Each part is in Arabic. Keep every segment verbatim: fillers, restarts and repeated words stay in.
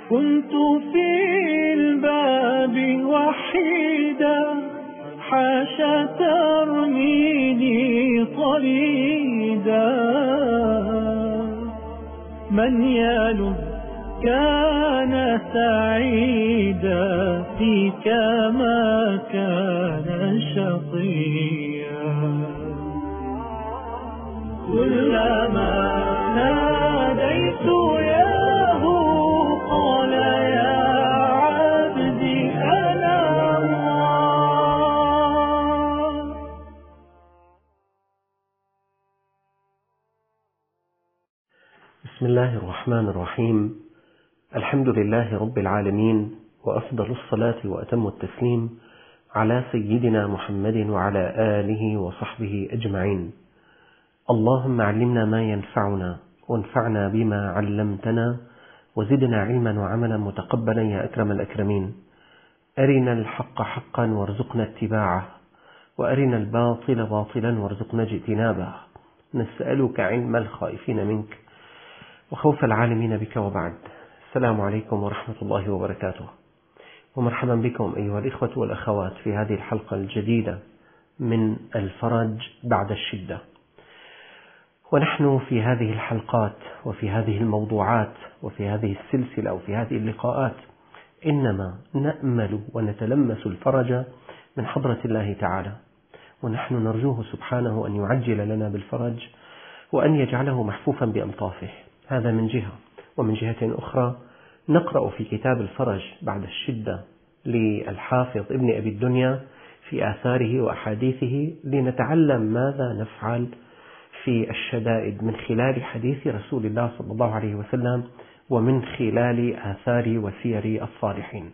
كنت في الباب وحيدا حاشا ترميني طريدا، من يلد كان سعيدا فيك ما كان شقيا. كلما ناديت ياه قال يا عبدي أنا الله. بسم الله الرحمن الرحيم. الحمد لله رب العالمين، وأفضل الصلاة وأتم التسليم على سيدنا محمد وعلى آله وصحبه أجمعين. اللهم علمنا ما ينفعنا وانفعنا بما علمتنا وزدنا علما وعملا متقبلا يا أكرم الأكرمين. أرنا الحق حقا وارزقنا اتباعه، وأرنا الباطل باطلا وارزقنا اجتنابه. نسألك علم الخائفين منك وخوف العالمين بك، وبعد. السلام عليكم ورحمة الله وبركاته، ومرحبا بكم أيها الإخوة والأخوات في هذه الحلقة الجديدة من الفرج بعد الشدة. ونحن في هذه الحلقات وفي هذه الموضوعات وفي هذه السلسلة وفي هذه اللقاءات إنما نأمل ونتلمس الفرج من حضرة الله تعالى، ونحن نرجوه سبحانه أن يعجل لنا بالفرج وأن يجعله محفوفا بألطافه. هذا من جهة، ومن جهة أخرى نقرأ في كتاب الفرج بعد الشدة للحافظ ابن أبي الدنيا في آثاره وأحاديثه لنتعلم ماذا نفعل في الشدائد من خلال حديث رسول الله صلى الله عليه وسلم ومن خلال آثار وسير الصالحين.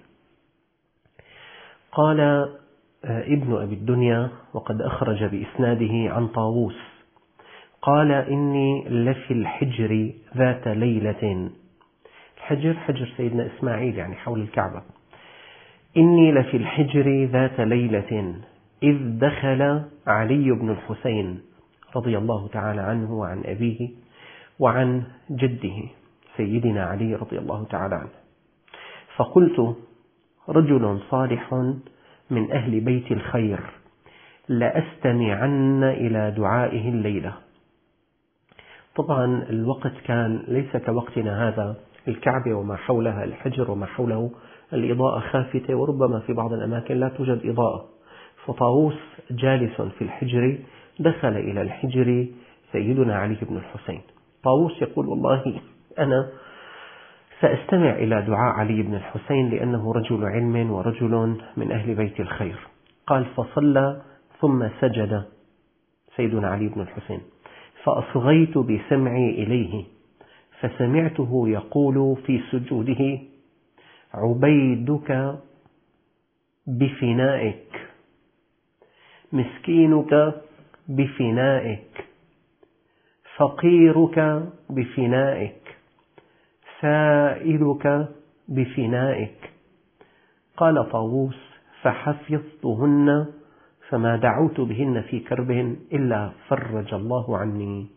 قال ابن أبي الدنيا وقد أخرج بإسناده عن طاووس قال: إني لفي الحجر ذات ليلة. الحجر حجر سيدنا إسماعيل، يعني حول الكعبة. إني لفي الحجر ذات ليلة إذ دخل علي بن الحسين رضي الله تعالى عنه وعن أبيه وعن جده سيدنا علي رضي الله تعالى عنه، فقلت: رجل صالح من أهل بيت الخير لأستمعن إلى دعائه الليلة. طبعا الوقت كان ليس كوقتنا هذا، الكعبة وما حولها، الحجر وما حوله الإضاءة خافتة، وربما في بعض الأماكن لا توجد إضاءة. فطاووس جالس في الحجر، دخل إلى الحجر سيدنا علي بن الحسين. طاووس يقول: والله أنا سأستمع إلى دعاء علي بن الحسين لأنه رجل علم ورجل من أهل بيت الخير. قال: فصلى ثم سجد سيدنا علي بن الحسين، فأصغيت بسمعي إليه فسمعته يقول في سجوده: عبيدك بفنائك، مسكينك بفنائك، فقيرك بفنائك، سائلك بفنائك. قال طاووس: فحفظتهن فما دعوت بهن في كرب إلا فرج الله عني.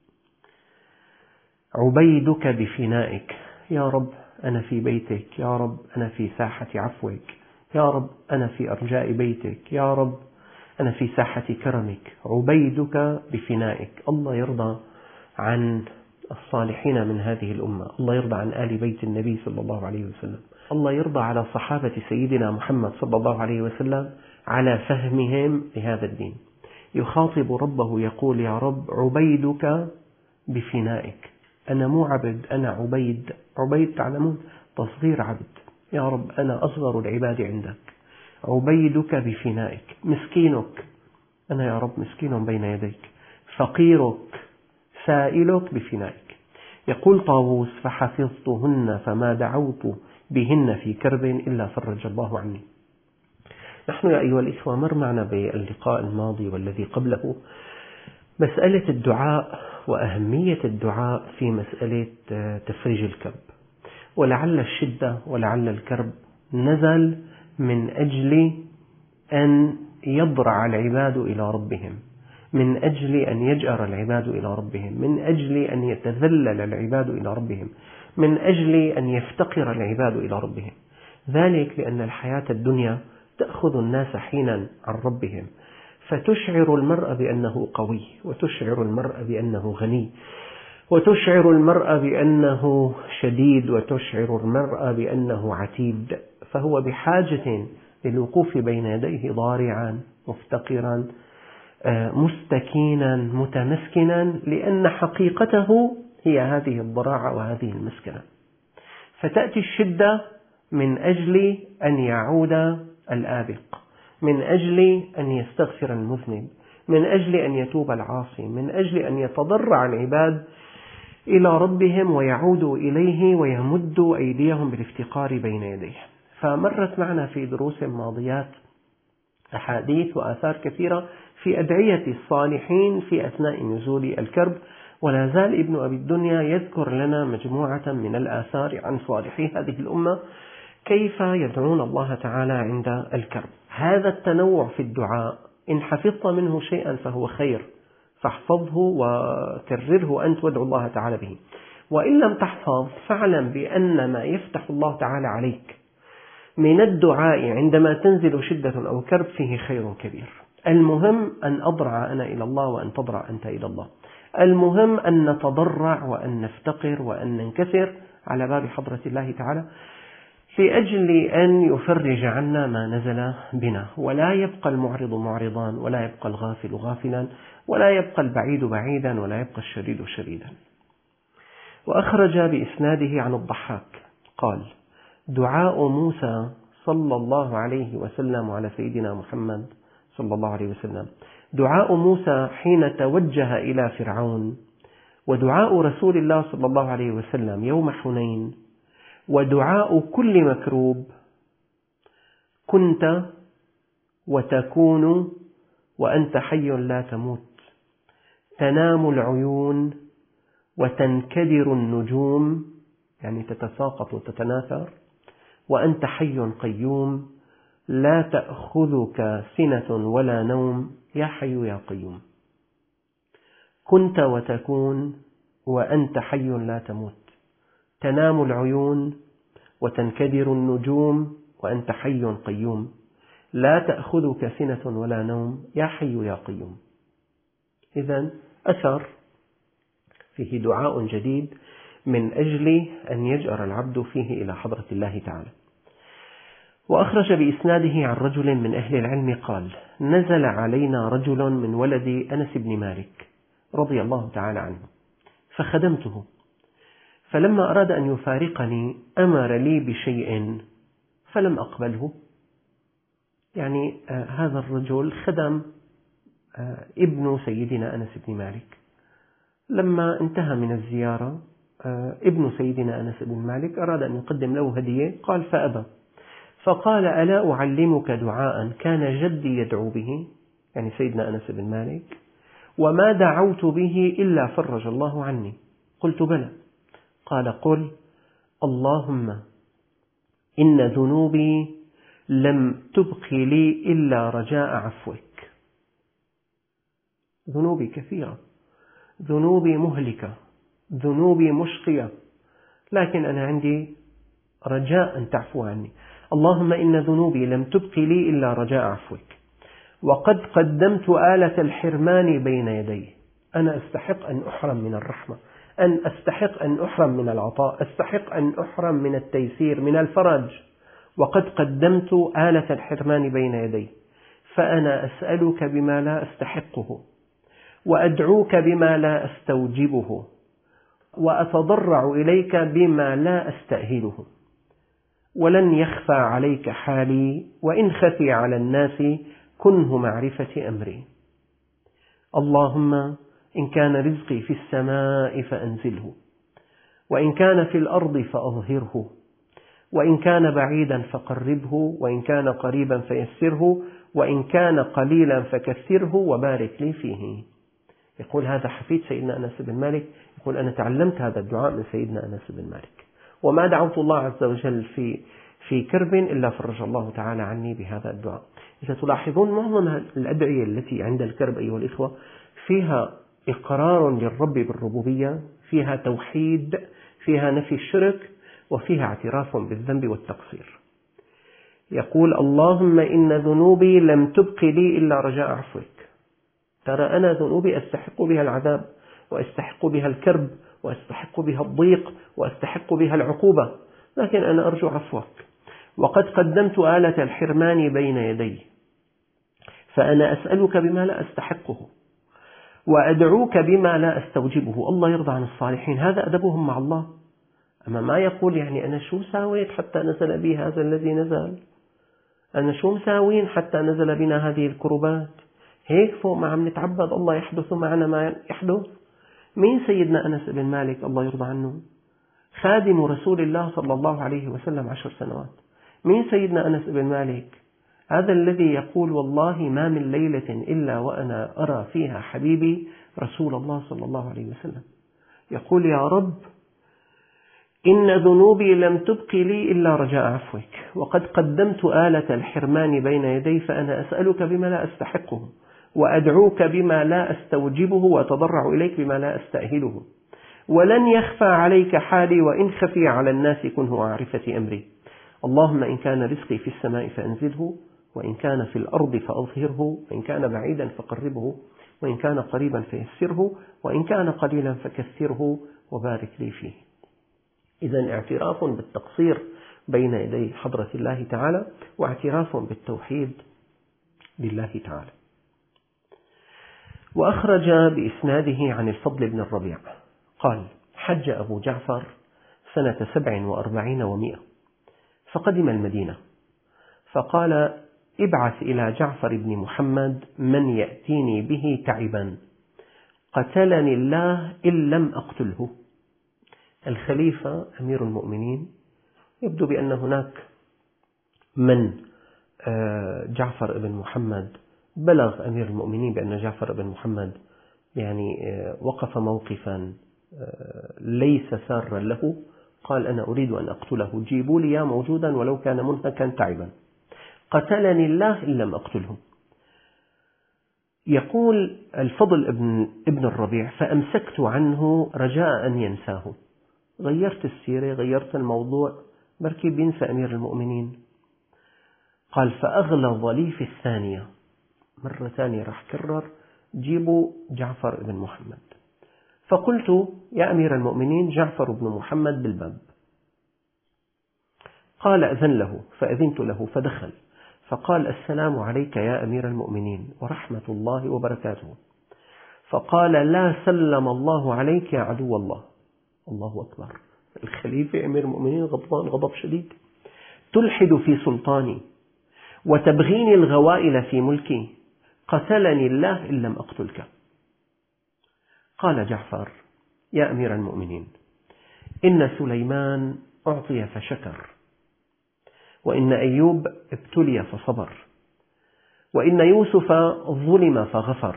عبيدك بفنائك، يا رب أنا في بيتك، يا رب أنا في ساحة عفوك، يا رب أنا في أرجاء بيتك، يا رب أنا في ساحة كرمك. عبيدك بفنائك. الله يرضى عن الصالحين من هذه الأمة، الله يرضى عن آل بيت النبي صلى الله عليه وسلم، الله يرضى على صحابة سيدنا محمد صلى الله عليه وسلم على فهمهم لهذا الدين. يخاطب ربه يقول: يا رب عبيدك بفنائك، أنا مو عبد، أنا عبيد. عبيد تعلمون تصغير عبد. يا رب أنا أصغر العباد عندك. عبيدك بفنائك. مسكينك، أنا يا رب مسكين بين يديك. فقيرك، سائلك بفنائك. يقول طاووس: فحفظتهن فما دعوت بهن في كرب إلا فرج الله عني. نحن يا أيها الإخوة مر معنا باللقاء الماضي والذي قبله مسألة الدعاء وأهمية الدعاء في مسألة تفريج الكرب، ولعل الشدة ولعل الكرب نزل من أجل أن يضرع العباد إلى ربهم، من أجل أن يجأر العباد إلى ربهم، من أجل أن يتذلل العباد إلى ربهم، من أجل أن يفتقر العباد إلى ربهم، ذلك لأن الحياة الدنيا تأخذ الناس حينا عن ربهم، فتشعر المرء بأنه قوي، وتشعر المرء بأنه غني، وتشعر المرء بأنه شديد، وتشعر المرء بأنه عتيد، فهو بحاجة للوقوف بين يديه ضارعا مفتقرا مستكينا متمسكنا، لأن حقيقته هي هذه الضراعة وهذه المسكنة. فتأتي الشدة من أجل أن يعود الآبق، من أجل أن يستغفر المذنب، من أجل أن يتوب العاصي، من أجل أن يتضرع العباد إلى ربهم ويعودوا إليه ويمدوا أيديهم بالافتقار بين يديه. فمرت معنا في دروس ماضيات أحاديث وآثار كثيرة في أدعية الصالحين في أثناء نزول الكرب، ولا زال ابن أبي الدنيا يذكر لنا مجموعة من الآثار عن صالحي هذه الأمة كيف يدعون الله تعالى عند الكرب. هذا التنوع في الدعاء إن حفظت منه شيئا فهو خير، فاحفظه وكرره أنت وادعو الله تعالى به، وإن لم تحفظ فاعلم بأن ما يفتح الله تعالى عليك من الدعاء عندما تنزل شدة أو كرب فيه خير كبير. المهم أن أضرع أنا إلى الله وأن تضرع أنت إلى الله، المهم أن نتضرع وأن نفتقر وأن ننكسر على باب حضرة الله تعالى لأجل أن يفرج عنا ما نزل بنا، ولا يبقى المعرض معرضا، ولا يبقى الغافل غافلا، ولا يبقى البعيد بعيدا، ولا يبقى الشريد شريدا. وأخرج بإسناده عن الضحاك قال: دعاء موسى صلى الله عليه وسلم على سيدنا محمد صلى الله عليه وسلم، دعاء موسى حين توجه إلى فرعون، ودعاء رسول الله صلى الله عليه وسلم يوم حنين، ودعاء كل مكروب، كنت وتكون وأنت حي لا تموت، تنام العيون وتنكدر النجوم، يعني تتساقط وتتناثر، وأنت حي قيوم لا تأخذك سنة ولا نوم، يا حي يا قيوم. كنت وتكون وأنت حي لا تموت، تنام العيون وتنكدر النجوم، وأنت حي قيوم لا تأخذك سنة ولا نوم، يا حي يا قيوم. إذن أثر فيه دعاء جديد من أجل أن يجأر العبد فيه إلى حضرة الله تعالى. وأخرج بإسناده عن رجل من أهل العلم قال: نزل علينا رجل من ولد أنس بن مالك رضي الله تعالى عنه، فخدمته، فلما أراد أن يفارقني أمر لي بشيء فلم أقبله. يعني آه هذا الرجل خدم آه ابن سيدنا أنس بن مالك، لما انتهى من الزيارة آه ابن سيدنا أنس بن مالك أراد أن يقدم له هدية، قال فأبى، فقال: ألا أعلمك دعاء كان جدي يدعو به، يعني سيدنا أنس بن مالك، وما دعوت به إلا فرج الله عني. قلت: بلى. قال: قل: اللهم إن ذنوبي لم تبق لي إلا رجاء عفوك. ذنوبي كثيرة، ذنوبي مهلكة، ذنوبي مشقية، لكن أنا عندي رجاء أن تعفو عني. اللهم إن ذنوبي لم تبق لي إلا رجاء عفوك، وقد قدمت آلة الحرمان بين يدي. أنا أستحق أن أحرم من الرحمة، أن أستحق أن أحرم من العطاء، أستحق أن أحرم من التيسير من الفرج، وقد قدمت آلة الحرمان بين يدي، فأنا أسألك بما لا أستحقه، وأدعوك بما لا أستوجبه، وأتضرع إليك بما لا أستأهله، ولن يخفى عليك حالي، وإن خفي على الناس كنه معرفة أمري. اللهم إن كان رزقي في السماء فأنزله، وإن كان في الأرض فأظهره، وإن كان بعيدا فقربه، وإن كان قريبا فيسره، وإن كان قليلا فكثره، وبارك لي فيه. يقول هذا حفيد سيدنا أنس بن مالك، يقول أنا تعلمت هذا الدعاء من سيدنا أنس بن مالك، وما دعوت الله عز وجل في في كرب إلا فرج الله تعالى عني بهذا الدعاء. إذا تلاحظون معظم الأدعية التي عند الكرب أيها الإخوة فيها إقرار للرب بالربوبية، فيها توحيد، فيها نفي الشرك وفيها اعتراف بالذنب والتقصير. يقول: اللهم إن ذنوبي لم تبق لي إلا رجاء عفوك. ترى أنا ذنوبي أستحق بها العذاب، وأستحق بها الكرب، وأستحق بها الضيق، وأستحق بها العقوبة، لكن أنا أرجو عفوك. وقد قدمت آلة الحرمان بين يدي، فأنا أسألك بما لا أستحقه، وأدعوك بما لا أستوجبه. الله يرضى عن الصالحين، هذا أدبهم مع الله. أما ما يقول يعني أنا شو ساويت حتى نزل بي هذا الذي نزل، أنا شو مساوين حتى نزل بنا هذه الكربات، هيك فوق ما عم نتعبد الله يحدث معنا ما يحدث. مين سيدنا أنس بن مالك الله يرضى عنه، خادم رسول الله صلى الله عليه وسلم عشر سنوات؟ مين سيدنا أنس بن مالك؟ هذا الذي يقول: والله ما من ليلة إلا وأنا أرى فيها حبيبي رسول الله صلى الله عليه وسلم. يقول: يا رب إن ذنوبي لم تبق لي إلا رجاء عفوك، وقد قدمت آلة الحرمان بين يدي، فأنا أسألك بما لا أستحقه، وأدعوك بما لا أستوجبه، وأتضرع إليك بما لا أستأهله. ولن يخفى عليك حالي، وإن خفي على الناس كنه أعرفة أمري. اللهم إن كان رزقي في السماء فأنزله، وإن كان في الأرض فأظهره، وإن كان بعيدا فقربه، وإن كان قريبا فيسره، وإن كان قليلا فكثره، وبارك لي فيه. إذن اعتراف بالتقصير بين يدي حضرة الله تعالى، واعتراف بالتوحيد لله تعالى. وأخرج بإسناده عن الفضل بن الربيع قال: حج أبو جعفر سنة سبع وأربعين ومئة، فقدم المدينة، فقال: ابعث إلى جعفر بن محمد من يأتيني به تعبا، قتلني الله إن لم أقتله. الخليفة أمير المؤمنين يبدو بأن هناك من جعفر بن محمد بلغ أمير المؤمنين بأن جعفر بن محمد يعني وقف موقفا ليس سارا له، قال: أنا أريد أن أقتله، جيبوا لي موجودا ولو كان منهكا تعبا، قتلني الله إن لم أقتله. يقول الفضل ابن, ابن الربيع: فأمسكت عنه رجاء أن ينساه. غيرت السيرة، غيرت الموضوع، بركي بينسى أمير المؤمنين. قال: فأغلظ لي في الثانية، مرة ثانية راح كرر: جيبوا جعفر بن محمد. فقلت: يا أمير المؤمنين جعفر بن محمد بالباب. قال: أذن له، فأذنت له فدخل، فقال: السلام عليك يا أمير المؤمنين ورحمة الله وبركاته. فقال: لا سلم الله عليك يا عدو الله. الله أكبر. الخليفة أمير المؤمنين غضبان غضب شديد: تلحد في سلطاني وتبغيني الغوائل في ملكي، قتلني الله إن لم أقتلك. قال جعفر: يا أمير المؤمنين، إن سليمان أعطي فشكر، وإن أيوب ابتلي فصبر، وإن يوسف ظلم فغفر،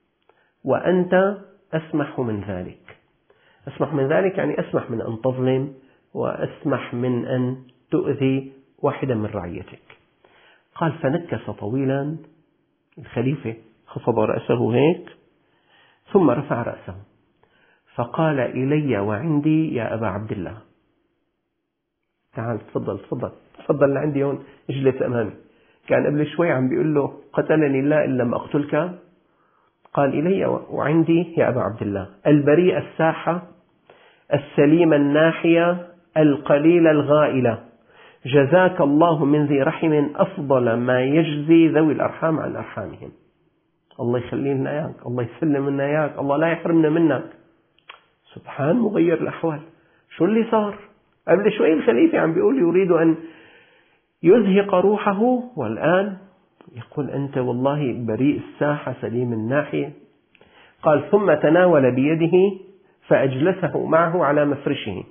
وأنت أسمح من ذلك. أسمح من ذلك يعني أسمح من أن تظلم، وأسمح من أن تؤذي واحدا من رعيتك. قال: فنكس طويلا الخليفة، خفض رأسه هيك، ثم رفع رأسه فقال: إلي وعندي يا أبا عبد الله. تعال تفضل تفضل تفضل لعندي هون، اجلس أمامي. كان قبل شوي عم بيقول له: قتلني الله إن لم أقتلك. قال: إلي وعندي يا أبا عبد الله، البريء الساحة، السليم الناحية، القليل الغائلة، جزاك الله من ذي رحم أفضل ما يجزي ذوي الأرحام عن أرحامهم. الله يخلي لنا إياك، الله يسلم لنا إياك، الله لا يحرمنا منك. سبحان مغير الأحوال. شو اللي صار؟ قبل شوي الخليفة عم بيقول يريد أن يزهق روحه، والآن يقول: أنت والله بريء الساحة سليم الناحية. قال: ثم تناول بيده فأجلسه معه على مفرشه،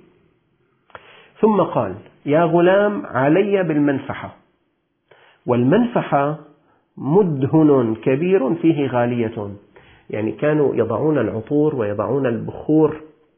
ثم قال: يا غلام، علي بالمنفحة. والمنفحة مدهن كبير فيه غالية، يعني كانوا يضعون العطور ويضعون البخور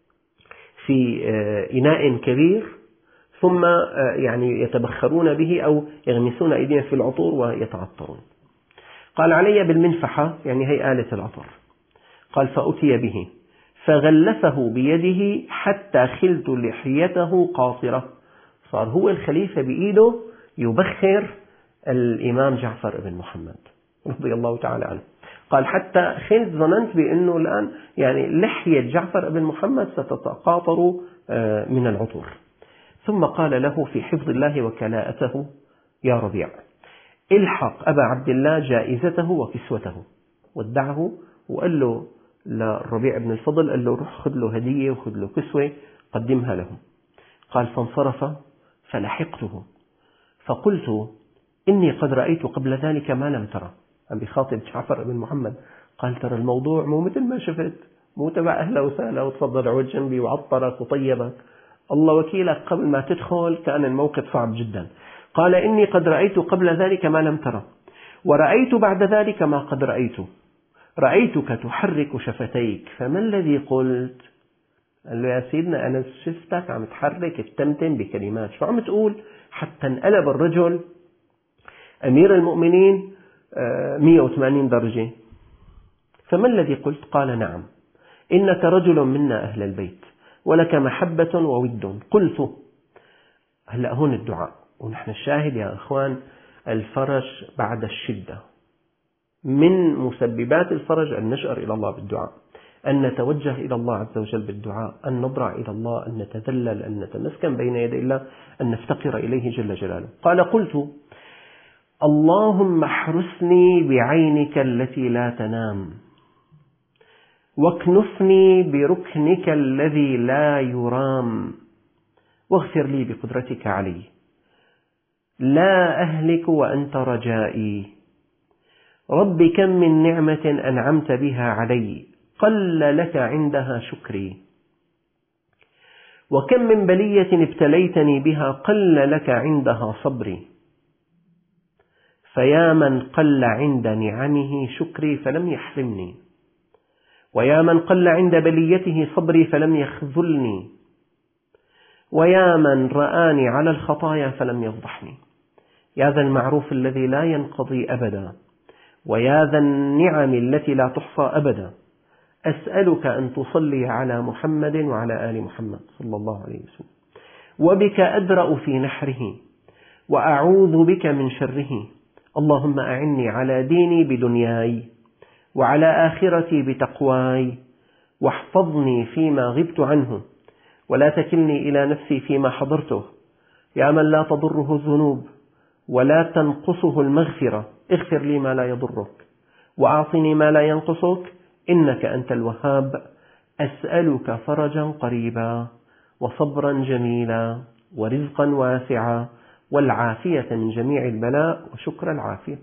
في إناء كبير، ثم يعني يتبخرون به أو يغمسون أيديهم في العطور ويتعطرون. قال: علي بالمنفحة، يعني هي آلة العطر. قال: فأتي به فغلفه بيده حتى خلت لحيته قاصرة. صار هو الخليفة بإيده يبخر الإمام جعفر بن محمد رضي الله تعالى عنه. قال حتى خلت ظننت بأنه الآن يعني لحية جعفر بن محمد ستتقاطر من العطور. ثم قال له في حفظ الله وكلاءته: يا ربيع، الحق أبا عبد الله جائزته وكسوته. ودعه وقال له للربيع بن الفضل، قال له روح خذ له هدية وخذ له كسوة قدمها له. قال فانصرف فلحقته فقلت: إني قد رأيت قبل ذلك ما لم ترى. عم بخاطب جعفر بن محمد. قال: ترى الموضوع مو مثل ما شفت، مو تبع أهلا وسهلا وتفضل عود جنبي وعطرك وطيبك. الله وكيلك قبل ما تدخل كان الموقف صعب جدا. قال: إني قد رأيت قبل ذلك ما لم ترى، ورأيت بعد ذلك ما قد رأيت. رأيتك تحرك شفتيك، فما الذي قلت؟ قال له: يا سيدنا أنا شفتك عم تحرك التمتم بكلمات، شو عم تقول؟ حتى انقلب الرجل أمير المؤمنين مئة وثمانين درجة. فما الذي قلت؟ قال: نعم، إنك رجل منا أهل البيت ولك محبة وود. قلت. هلأ هون الدعاء، ونحن الشاهد يا أخوان الفرج بعد الشدة. من مسببات الفرج أن نشأر إلى الله بالدعاء، أن نتوجه إلى الله عز وجل بالدعاء، أن نضرع إلى الله، أن نتذلل، أن نتمسكن بين يدي الله، أن نفتقر إليه جل جلاله. قال: قلت: اللهم احرسني بعينك التي لا تنام، واكنفني بركنك الذي لا يرام، واغفر لي بقدرتك علي، لا أهلك وأنت رجائي. رب كم من نعمة أنعمت بها علي، قل لك عندها شكري، وكم من بلية ابتليتني بها، قل لك عندها صبري. فيا من قل عند نعمه شكري فلم يحرمني، ويا من قل عند بليته صبري فلم يخذلني، ويا من رآني على الخطايا فلم يفضحني. يا ذا المعروف الذي لا ينقضي أبدا، ويا ذا النعم التي لا تحصى أبدا، أسألك أن تصلي على محمد وعلى آل محمد صلى الله عليه وسلم، وبك أدرأ في نحره، وأعوذ بك من شره. اللهم أعني على ديني بدنياي، وعلى آخرتي بتقواي، واحفظني فيما غبت عنه، ولا تكلني إلى نفسي فيما حضرته. يا من لا تضره الذنوب ولا تنقصه المغفرة، اغفر لي ما لا يضرك، وأعطني ما لا ينقصك، إنك أنت الوهاب. أسألك فرجا قريبا، وصبرا جميلا، ورزقا واسعا، والعافية من جميع البلاء، وشكر العافية.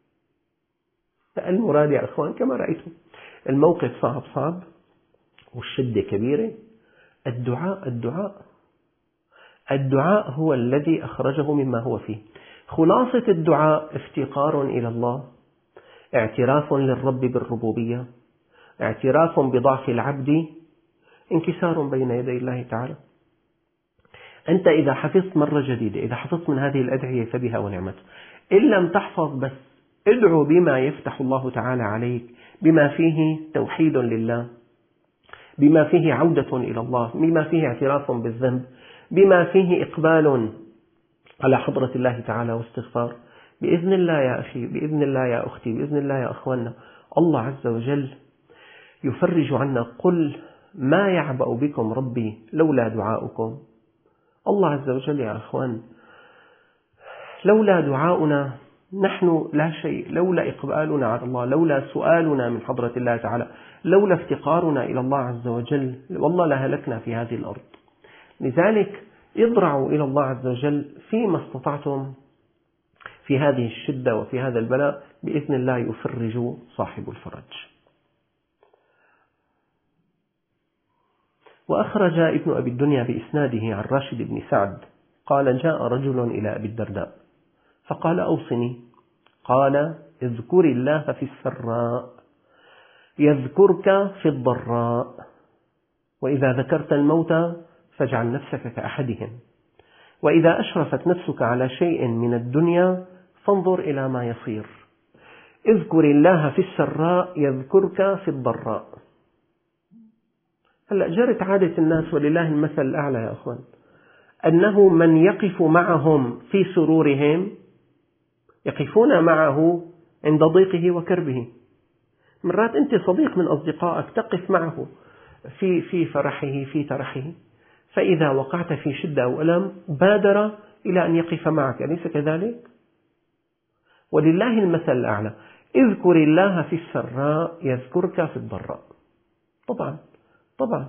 المراد يا أخوان كما رأيتم الموقف صعب صعب والشدة كبيرة. الدعاء الدعاء الدعاء هو الذي أخرجه مما هو فيه. خلاصة الدعاء افتقار إلى الله، اعتراف للرب بالربوبية، اعتراف بضعف العبد، انكسار بين يدي الله تعالى. أنت إذا حفظت مرة جديدة، إذا حفظت من هذه الأدعية فبها ونعمت. إن لم تحفظ بس ادعو بما يفتح الله تعالى عليك، بما فيه توحيد لله، بما فيه عودة إلى الله، بما فيه اعتراف بالذنب، بما فيه إقبال على حضرة الله تعالى واستغفار. بإذن الله يا أخي، بإذن الله يا أختي، بإذن الله يا أخواننا، الله عز وجل يفرج عنا. قل ما يعبأ بكم ربي لولا دعاؤكم. الله عز وجل يا أخوان لولا دعاؤنا نحن لا شيء، لولا إقبالنا على الله، لولا سؤالنا من حضرة الله تعالى، لولا افتقارنا إلى الله عز وجل، والله لهلكنا في هذه الأرض. لذلك اضرعوا إلى الله عز وجل فيما استطعتم في هذه الشدة وفي هذا البلاء، بإذن الله يفرج صاحب الفرج. وأخرج ابن أبي الدنيا بإسناده عن راشد بن سعد قال: جاء رجل إلى أبي الدرداء فقال: أوصني. قال: اذكر الله في السراء يذكرك في الضراء، وإذا ذكرت الموت فاجعل نفسك كأحدهم، وإذا أشرفت نفسك على شيء من الدنيا فانظر إلى ما يصير. اذكر الله في السراء يذكرك في الضراء. هلأ جرت عادة الناس ولله المثل الأعلى يا أخوان، أنه من يقف معهم في سرورهم يقفون معه عند ضيقه وكربه. مرات أنت صديق من أصدقائك تقف معه في في فرحه في ترحه، فإذا وقعت في شدة أو ألم بادر إلى أن يقف معك، أليس كذلك؟ ولله المثل الأعلى، اذكر الله في السراء يذكرك في الضراء. طبعا طبعا.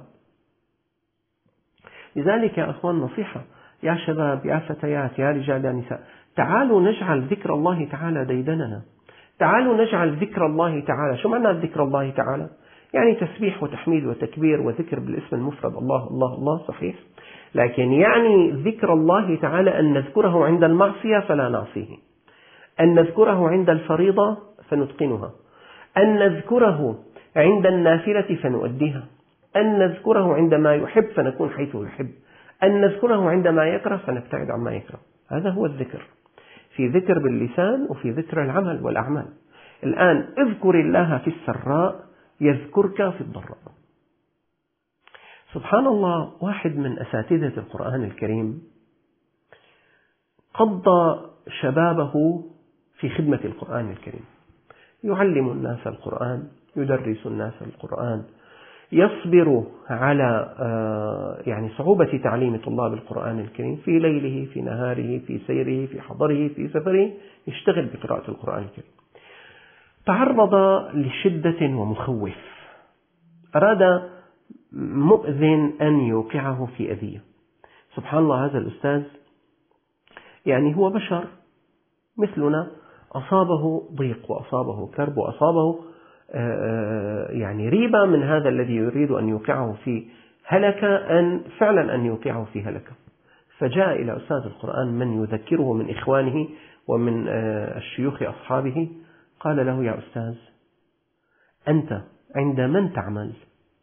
لذلك يا أخوان نصيحة، يا شباب يا فتيات يا رجال يا نساء، تعالوا نجعل ذكر الله تعالى ديدننا. تعالوا نجعل ذكر الله تعالى، شو معنى ذكر الله تعالى؟ يعني تسبيح وتحميد وتكبير وذكر بالاسم المفرد الله الله الله، صحيح، لكن يعني ذكر الله تعالى أن نذكره عند المعصية فلا نعصيه، أن نذكره عند الفريضة فنتقنها، أن نذكره عند النافلة فنؤديها، أن نذكره عندما يحب فنكون حيث يحب، أن نذكره عندما يكره فنبتعد عما يكره. هذا هو الذكر، في ذكر باللسان وفي ذكر العمل والأعمال. الآن اذكر الله في السراء يذكرك في الضراء. سبحان الله، واحد من أساتذة القرآن الكريم قضى شبابه في خدمة القرآن الكريم، يعلم الناس القرآن، يدرس الناس القرآن، يصبر على يعني صعوبة تعليم طلاب القرآن الكريم في ليله في نهاره في سيره في حضره في سفره، يشتغل بقراءة القرآن الكريم. تعرض لشدة ومخوف، أراد مؤذن أن يوقعه في أذية. سبحان الله، هذا الأستاذ يعني هو بشر مثلنا، أصابه ضيق وأصابه كرب وأصابه يعني ريبة من هذا الذي يريد أن يوقعه في هلكة، أن فعلا أن يوقعه في هلكة. فجاء إلى أستاذ القرآن من يذكره من إخوانه ومن الشيوخ أصحابه، قال له: يا أستاذ، أنت عند من تعمل؟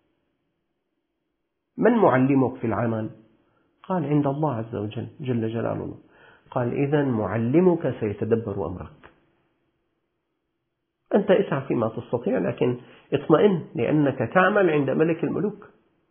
من معلمك في العمل؟ قال: عند الله عز وجل جل جلاله. قال: إذن معلمك سيتدبر أمرك، أنت اسعى فيما تستطيع، لكن اطمئن لأنك تعمل عند ملك الملوك.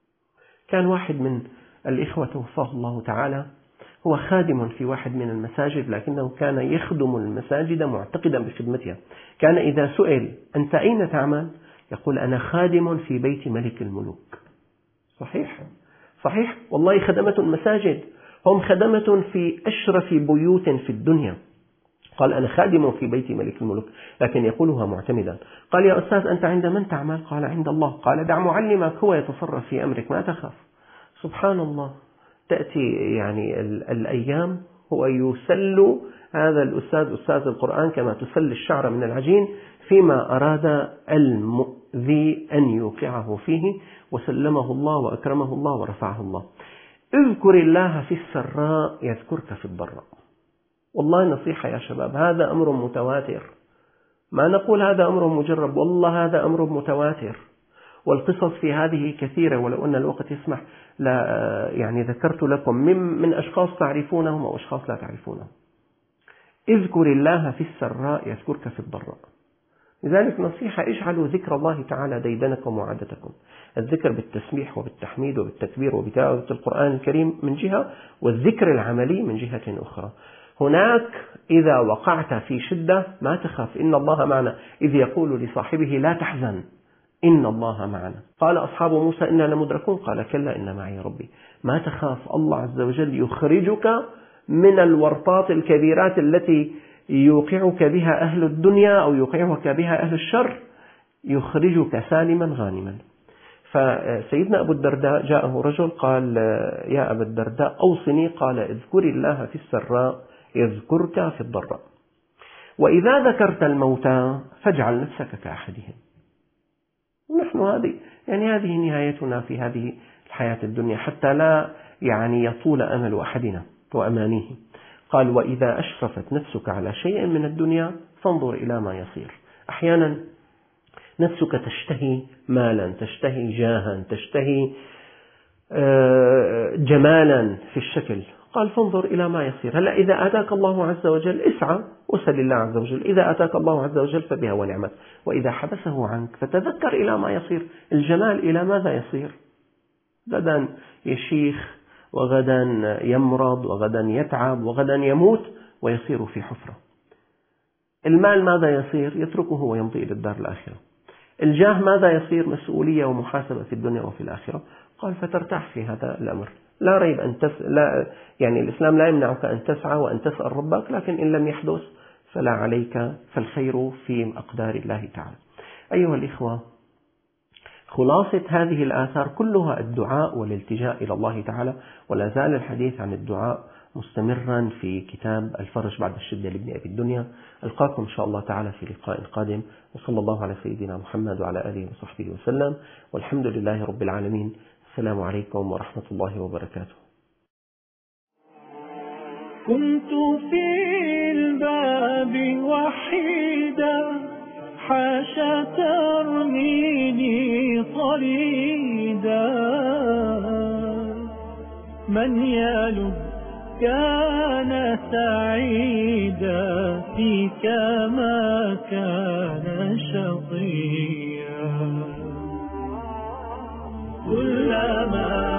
كان واحد من الإخوة توفاه الله تعالى، هو خادم في واحد من المساجد، لكنه كان يخدم المساجد معتقدا بخدمتها. كان إذا سئل: أنت أين تعمل؟ يقول: أنا خادم في بيت ملك الملوك. صحيح صحيح، والله خدمة المساجد هم خدمة في أشرف بيوت في الدنيا. قال: أنا خادم في بيت ملك الملوك، لكن يقولها معتمدا. قال: يا أستاذ، أنت عند من تعمل؟ قال: عند الله. قال: دع معلمك هو يتصرف في أمرك، ما تخاف. سبحان الله، تأتي يعني الأيام هو يسل هذا الأستاذ أستاذ القرآن كما تسل الشعر من العجين فيما أراد المؤذي أن يوقعه فيه، وسلمه الله وأكرمه الله ورفعه الله. اذكر الله في السراء يذكرك في الضراء. والله نصيحة يا شباب، هذا أمر متواتر، ما نقول هذا أمر مجرب، والله هذا أمر متواتر، والقصص في هذه كثيرة، ولو أن الوقت يسمح لا يعني ذكرت لكم من, من أشخاص تعرفونهم أو أشخاص لا تعرفونهم. اذكر الله في السراء يذكرك في الضراء. لذلك نصيحة: اجعلوا ذكر الله تعالى ديدنكم وعادتكم، الذكر بالتسبيح وبالتحميد وبالتكبير وبتلاوة القرآن الكريم من جهة، والذكر العملي من جهة أخرى. هناك إذا وقعت في شدة ما تخاف، إن الله معنا، إذ يقول لصاحبه: لا تحزن إن الله معنا. قال أصحاب موسى: إنا لمدركون، قال: كلا إن معي ربي. ما تخاف، الله عز وجل يخرجك من الورطات الكبيرات التي يوقعك بها أهل الدنيا أو يوقعك بها أهل الشر، يخرجك سالما غانما. فسيدنا أبو الدرداء جاءه رجل قال: يا أبا الدرداء أوصني. قال: اذكر الله في السراء يذكرك في الضراء، وإذا ذكرت الموتى فاجعل نفسك كأحدهم. ونحن هذه يعني هذه نهايتنا في هذه الحياة الدنيا، حتى لا يعني يطول أمل أحدنا وأمانيه. قال: وإذا أشرفت نفسك على شيء من الدنيا فانظر إلى ما يصير. أحيانا نفسك تشتهي مالا، تشتهي جاها، تشتهي جمالا في الشكل. قال: فانظر إلى ما يصير. هلا إذا آتاك الله عز وجل اسعى وسل الله عز وجل، إذا آتاك الله عز وجل فبها ونعمت، وإذا حبسه عنك فتذكر إلى ما يصير. الجمال إلى ماذا يصير؟ غدا يشيخ، وغدا يمرض، وغدا يتعب، وغدا يموت ويصير في حفرة. المال ماذا يصير؟ يتركه ويمضي إلى الدار الآخرة. الجاه ماذا يصير؟ مسؤولية ومحاسبة في الدنيا وفي الآخرة. قال فترتاح في هذا الأمر. لا ريب أن تف... لا يعني الإسلام لا يمنعك أن تسعى وأن تسأل ربك، لكن إن لم يحدث فلا عليك، فالخير في أقدار الله تعالى. أيها الإخوة، خلاصة هذه الآثار كلها الدعاء والالتجاء إلى الله تعالى، ولا زال الحديث عن الدعاء مستمرا في كتاب الفرج بعد الشدة لابن أبي الدنيا. ألقاكم إن شاء الله تعالى في لقاء قادم، وصلى الله على سيدنا محمد وعلى آله وصحبه وسلم، والحمد لله رب العالمين. السلام عليكم ورحمة الله وبركاته. كنت في الباب وحيدا، حاشا ترميني صريدا، من يلد كان سعيدا، فيك ما كان شقيا. كلما